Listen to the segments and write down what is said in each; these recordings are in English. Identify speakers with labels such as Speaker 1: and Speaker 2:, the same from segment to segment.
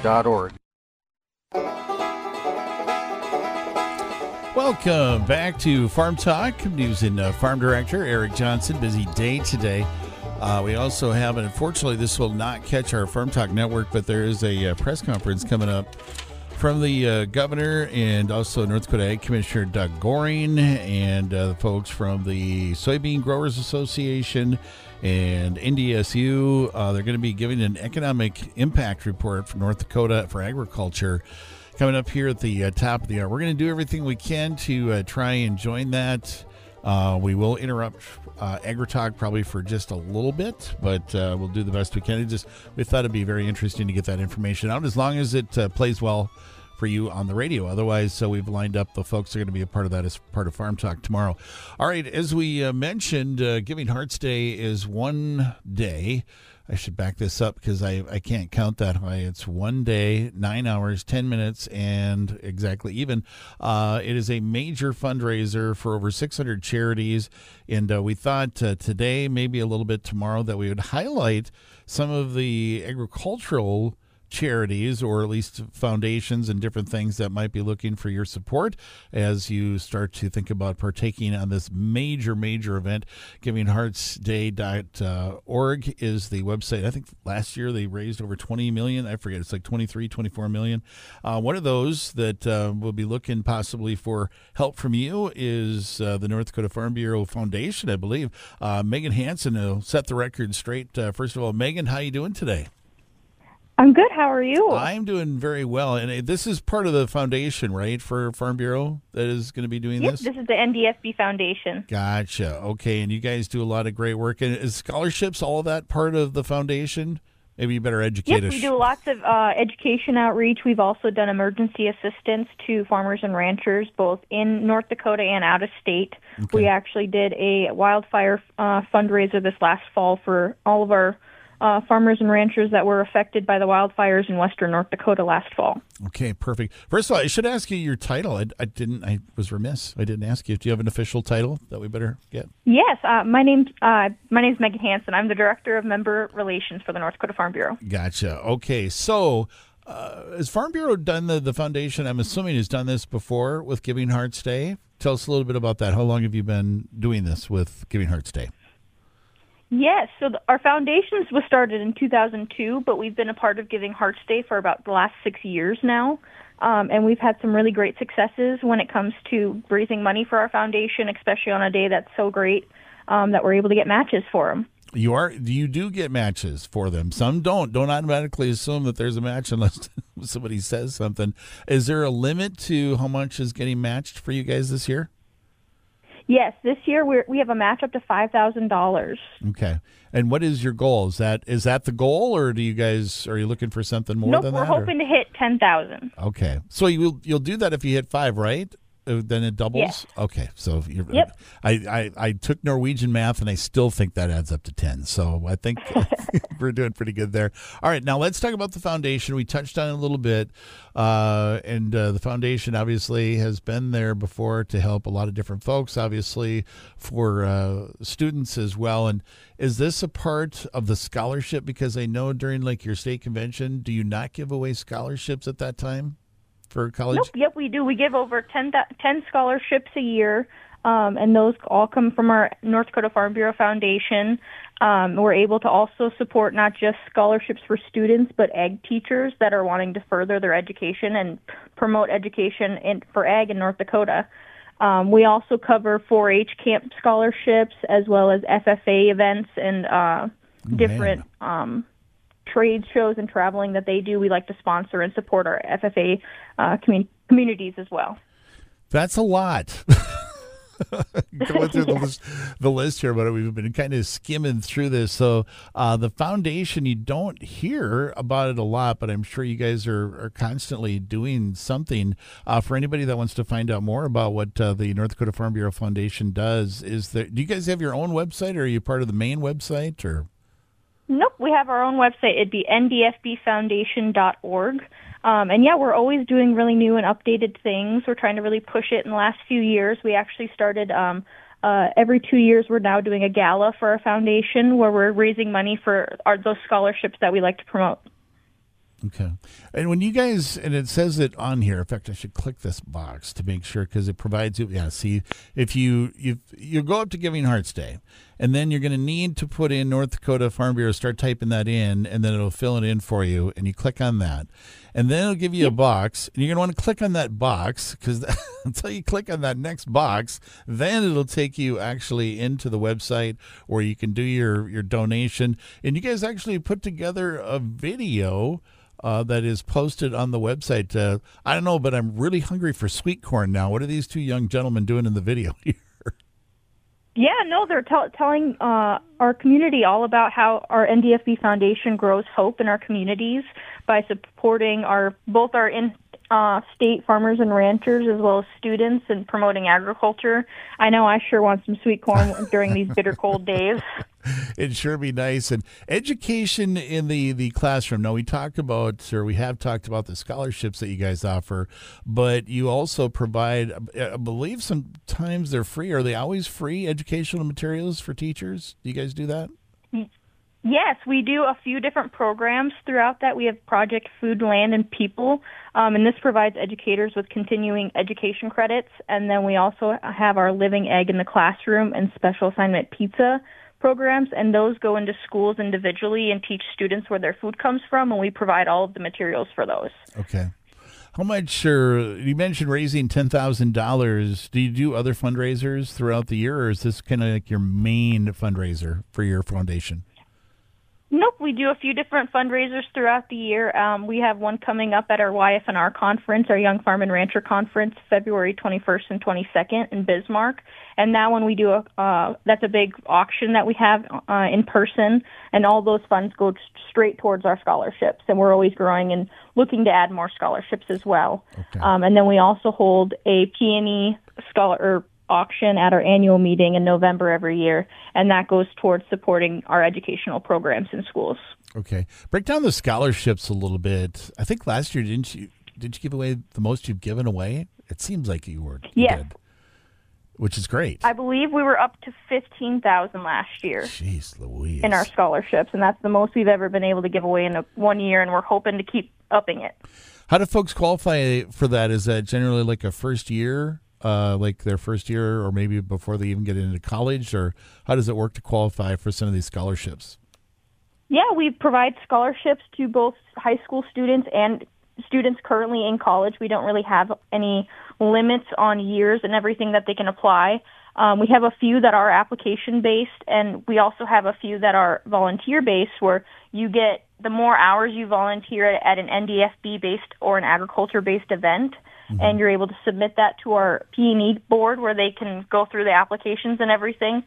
Speaker 1: farmtalk.org.
Speaker 2: Welcome back to Farm Talk. News and Farm Director Eric Johnson. Busy day today. We also have, and unfortunately this will not catch our Farm Talk network, but there is a press conference coming up from the governor and also North Dakota Ag Commissioner Doug Goring and the folks from the Soybean Growers Association and NDSU. They're going to be giving an economic impact report for North Dakota for agriculture coming up here at the top of the hour. We're going to do everything we can to try and join that. We will interrupt AgriTalk probably for just a little bit, but we'll do the best we can. We thought it'd be very interesting to get that information out as long as it plays well for you on the radio. Otherwise, so we've lined up the folks that are going to be a part of that as part of Farm Talk tomorrow. All right, as we mentioned, Giving Hearts Day is one day. I should back this up because I can't count that high. It's 1 day, 9 hours, 10 minutes, and exactly even. It is a major fundraiser for over 600 charities, and we thought today, maybe a little bit tomorrow, that we would highlight some of the agricultural charities or at least foundations and different things that might be looking for your support as you start to think about partaking on this major event. GivingHeartsDay.org is the website. I think last year they raised over 20 million. I forget, it's like 23, 24 million. One of those that will be looking possibly for help from you is the North Dakota Farm Bureau Foundation, I believe. Megan Hansen will set the record straight. First of all, Megan, how you doing today?
Speaker 3: I'm good. How are you?
Speaker 2: I'm doing very well. And this is part of the foundation, right, for Farm Bureau that is going to be doing this?
Speaker 3: Yes, this is the NDSB Foundation.
Speaker 2: Gotcha. Okay, and you guys do a lot of great work. And is scholarships, all of that part of the foundation? Maybe you better educate us.
Speaker 3: Yes, we do lots of education outreach. We've also done emergency assistance to farmers and ranchers, both in North Dakota and out of state. Okay. We actually did a wildfire fundraiser this last fall for all of our farmers and ranchers that were affected by the wildfires in western North Dakota last fall.
Speaker 2: Okay, perfect. First of all, I should ask you your title. I was remiss. I didn't ask you. Do you have an official title that we better get?
Speaker 3: Yes, my name's Megan Hansen. I'm the Director of Member Relations for the North Dakota Farm Bureau.
Speaker 2: Gotcha. Okay, so has Farm Bureau done the foundation? I'm assuming has done this before with Giving Hearts Day. Tell us a little bit about that. How long have you been doing this with Giving Hearts Day?
Speaker 3: Yes, so our foundations was started in 2002, but we've been a part of Giving Hearts Day for about the last 6 years now, and we've had some really great successes when it comes to raising money for our foundation, especially on a day that's so great that we're able to get matches for them.
Speaker 2: You do get matches for them. Some don't. Don't automatically assume that there's a match unless somebody says something. Is there a limit to how much is getting matched for you guys this year?
Speaker 3: Yes, this year we have a match up to $5,000.
Speaker 2: Okay, and what is your goal? Is that the goal, or are you looking for something more than that?
Speaker 3: Nope, we're hoping to hit 10,000.
Speaker 2: Okay, so you'll do that if you hit 5, right? Then it doubles?
Speaker 3: Yes.
Speaker 2: Okay, so
Speaker 3: Yep.
Speaker 2: I took Norwegian math, and I still think that adds up to 10. So I think we're doing pretty good there. All right, now let's talk about the foundation. We touched on it a little bit, and the foundation obviously has been there before to help a lot of different folks, obviously for students as well. And is this a part of the scholarship? Because I know during like your state convention, do you not give away scholarships at that time? For college?
Speaker 3: Nope, yep, we do. We give over 10 scholarships a year, and those all come from our North Dakota Farm Bureau Foundation. We're able to also support not just scholarships for students, but ag teachers that are wanting to further their education and promote education for ag in North Dakota. We also cover 4-H camp scholarships as well as FFA events and different trade shows and traveling that they do. We like to sponsor and support our FFA communities as well.
Speaker 2: That's a lot. Going through the list here, but we've been kind of skimming through this. So the foundation, you don't hear about it a lot, but I'm sure you guys are constantly doing something. For anybody that wants to find out more about what the North Dakota Farm Bureau Foundation does, do you guys have your own website, or are you part of the main website? Or
Speaker 3: Nope, we have our own website. It'd be ndsbfoundation.org. And yeah, we're always doing really new and updated things. We're trying to really push it in the last few years. We actually started every 2 years. We're now doing a gala for our foundation where we're raising money for those scholarships that we like to promote.
Speaker 2: Okay. And when you guys, and it says it on here, in fact, I should click this box to make sure because it provides you, yeah, see, if you go up to Giving Hearts Day, and then you're going to need to put in North Dakota Farm Bureau, start typing that in, and then it'll fill it in for you, and you click on that. And then it'll give you a box, and you're going to want to click on that box because until you click on that next box, then it'll take you actually into the website where you can do your donation. And you guys actually put together a video that is posted on the website. I don't know, but I'm really hungry for sweet corn now. What are these two young gentlemen doing in the video here?
Speaker 3: Yeah, no, they're telling our community all about how our NDFB Foundation grows hope in our communities by supporting both our state farmers and ranchers as well as students and promoting agriculture. I know I sure want some sweet corn during these bitter cold days.
Speaker 2: It'd sure be nice. And education in the classroom. Now, we have talked about the scholarships that you guys offer, but you also provide, I believe sometimes they're free. Are they always free educational materials for teachers? Do you guys do that?
Speaker 3: Yes, we do a few different programs throughout that. We have Project Food, Land, and People, and this provides educators with continuing education credits. And then we also have our Living Egg in the Classroom and Special Assignment Pizza programs, and those go into schools individually and teach students where their food comes from, and we provide all of the materials for those.
Speaker 2: Okay. How much, you mentioned raising $10,000. Do you do other fundraisers throughout the year, or is this kind of like your main fundraiser for your foundation?
Speaker 3: Nope, we do a few different fundraisers throughout the year. We have one coming up at our YFNR conference, our Young Farm and Rancher Conference, February 21st and 22nd in Bismarck. And that one we do that's a big auction that we have in person, and all those funds go straight towards our scholarships. And we're always growing and looking to add more scholarships as well.
Speaker 2: Okay.
Speaker 3: And then we also hold a Peony auction at our annual meeting in November every year, and that goes towards supporting our educational programs in schools.
Speaker 2: Okay. Break down the scholarships a little bit. I think last year, did you give away the most you've given away? It seems like you did, which is great.
Speaker 3: I believe we were up to $15,000 last year.
Speaker 2: Jeez Louise.
Speaker 3: In our scholarships, and that's the most we've ever been able to give away in one year, and we're hoping to keep upping it.
Speaker 2: How do folks qualify for that? Is that generally like a first year? Like their first year, or maybe before they even get into college, or how does it work to qualify for some of these scholarships?
Speaker 3: Yeah, we provide scholarships to both high school students and students currently in college. We don't really have any limits on years and everything that they can apply. We have a few that are application-based, and we also have a few that are volunteer-based, where you get the more hours you volunteer at an NDFB-based or an agriculture-based event, and you're able to submit that to our P&E board where they can go through the applications and everything.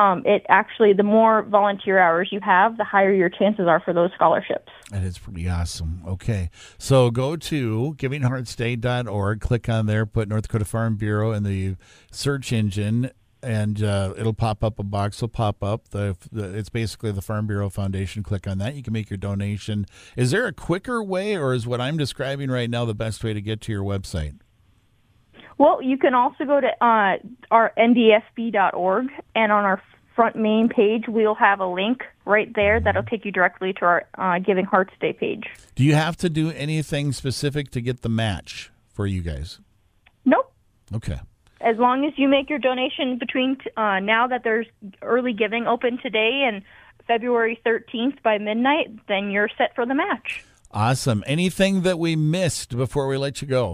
Speaker 3: The more volunteer hours you have, the higher your chances are for those scholarships.
Speaker 2: That is pretty awesome. Okay. So go to givingheartsday.org, click on there, put North Dakota Farm Bureau in the search engine, and it'll pop up, a box will pop up. It's basically the Farm Bureau Foundation. Click on that. You can make your donation. Is there a quicker way, or is what I'm describing right now the best way to get to your website?
Speaker 3: Well, you can also go to our ndsb.org, and on our front main page, we'll have a link right there that'll take you directly to our Giving Hearts Day page.
Speaker 2: Do you have to do anything specific to get the match for you guys?
Speaker 3: Nope.
Speaker 2: Okay.
Speaker 3: As long as you make your donation between now that there's early giving open today and February 13th by midnight, then you're set for the match.
Speaker 2: Awesome. Anything that we missed before we let you go?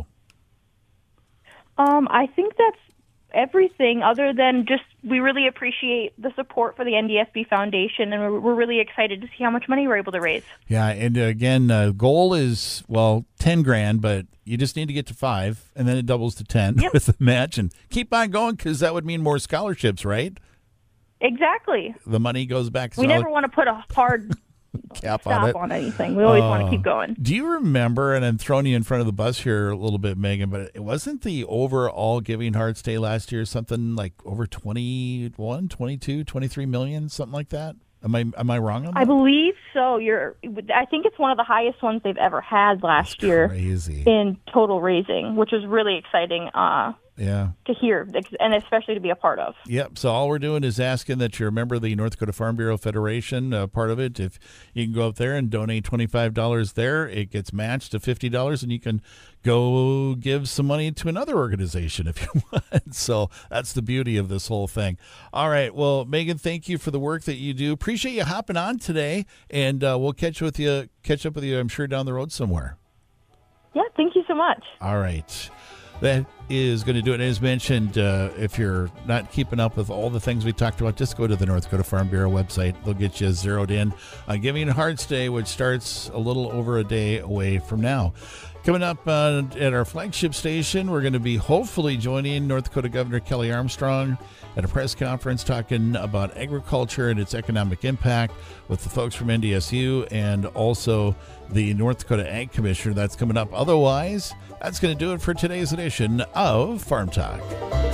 Speaker 3: I think that's everything, other than just we really appreciate the support for the NDFB Foundation, and we're really excited to see how much money we're able to raise.
Speaker 2: Yeah, and again, goal is, $10,000, but you just need to get to 5, and then it doubles to 10 with the match, and keep on going, because that would mean more scholarships, right?
Speaker 3: Exactly.
Speaker 2: The money goes back.
Speaker 3: We never want to put a hard
Speaker 2: cap
Speaker 3: stop on anything. We always want to keep going.
Speaker 2: Do you remember, and I'm throwing you in front of the bus here a little bit, Megan, but it wasn't the overall Giving Hearts Day last year something like over 21, 22, 23 million, something like that? Am I wrong on that?
Speaker 3: I believe so. I think it's one of the highest ones they've ever had last year
Speaker 2: crazy.
Speaker 3: In total raising, which is really exciting. to hear, and especially to be a part of.
Speaker 2: Yep. So all we're doing is asking that you're a member of the North Dakota Farm Bureau Federation, part of it. If you can go up there and donate $25 there, it gets matched to $50, and you can go give some money to another organization if you want. So that's the beauty of this whole thing. All right. Well, Megan, thank you for the work that you do. Appreciate you hopping on today, and we'll catch up with you, I'm sure, down the road somewhere.
Speaker 3: Yeah, thank you so much.
Speaker 2: All right. That is going to do it. As mentioned, if you're not keeping up with all the things we talked about, just go to the North Dakota Farm Bureau website. They'll get you zeroed in on Giving Hearts Day, which starts a little over a day away from now. Coming up at our flagship station, we're going to be hopefully joining North Dakota Governor Kelly Armstrong at a press conference talking about agriculture and its economic impact with the folks from NDSU and also the North Dakota Ag Commissioner. That's coming up. Otherwise, that's going to do it for today's edition of Farm Talk.